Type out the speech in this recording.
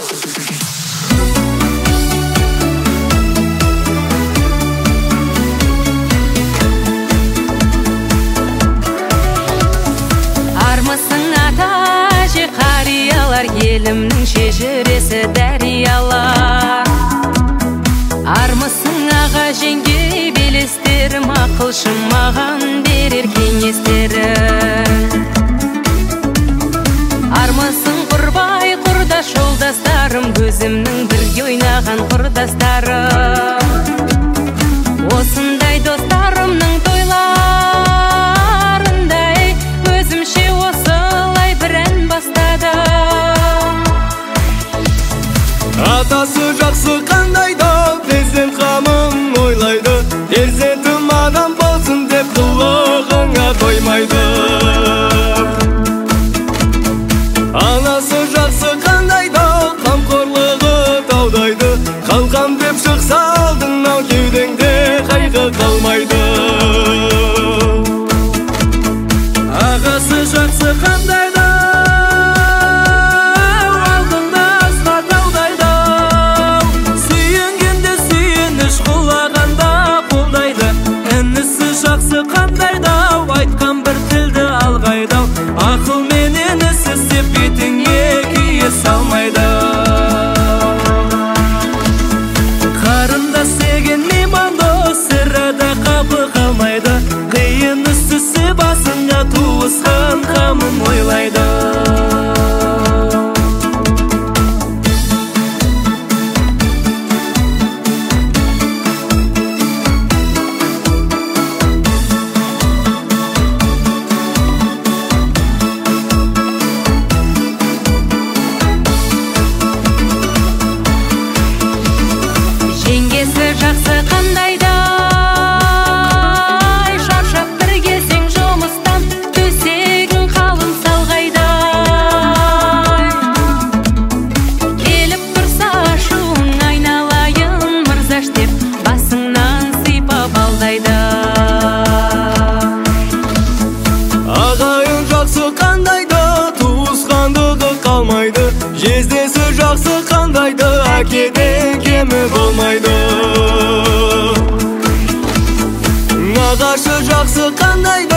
Елімнің шежіресі дәриялар. Армысың аға жеңге белестерім, ақылшым маған берер кеңестері. Армысың құрбай құрдас жолдастарым, көзімнің бірге ойнаған құрдастарым. Осындай достарымның тойларындай өзімше осылай бір ән бастадым. Атасы жақсы қандайда перзент қамын ойлайды, перзентім адам болсын деп қылығыңа тоймайды. Анасы жақсы қандайда қамқорлығы таудайды, қалқам деп шықса алдыңнан кеудеңде қайғы қалмайды. Ағасы жақсы қандайда айтқан бір тілді алғайдау, ақыл менен ісісіп бетіңе күйе салмайды. Қарындас деген меймандос сірада қапы қалмайды, қиын ісісі басыңа туысқан қамын ойлайды. Жақсы қандайда шаршап бір келсең жұмыстан, төсегің қалың салғайда. Келіп тұрса ашуың айналайын мырзаш деп, басыңнан сипап алдайды. Ағайын жақсы қандайда туысқандығы қалмайды, жездесі жақсы қандайды әкеден кемі болмайды. Нағашы жақсы қандайда